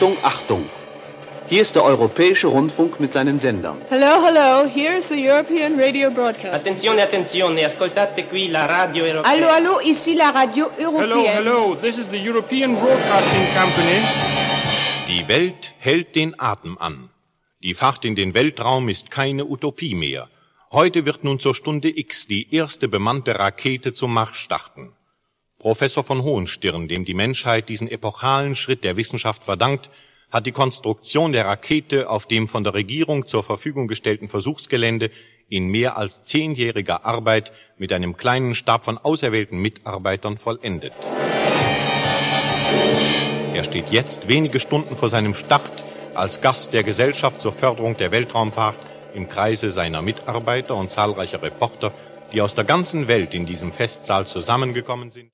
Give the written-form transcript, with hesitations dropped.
Achtung, Achtung! Hier ist der Europäische Rundfunk mit seinen Sendern. Hello, hello, here's the European Radio Broadcast. Attenzione, attenzione, ascoltate qui la radio europea. Allô, allô, ici la radio européenne. Hello, hello, this is the European Broadcasting Company. Die Welt hält den Atem an. Die Fahrt in den Weltraum ist keine Utopie mehr. Heute wird nun zur Stunde X die erste bemannte Rakete zum Mars starten. Professor von Hohenstirn, dem die Menschheit diesen epochalen Schritt der Wissenschaft verdankt, hat die Konstruktion der Rakete auf dem von der Regierung zur Verfügung gestellten Versuchsgelände in mehr als 10-jähriger Arbeit mit einem kleinen Stab von auserwählten Mitarbeitern vollendet. Er steht jetzt wenige Stunden vor seinem Start als Gast der Gesellschaft zur Förderung der Weltraumfahrt im Kreise seiner Mitarbeiter und zahlreicher Reporter, die aus der ganzen Welt in diesem Festsaal zusammengekommen sind.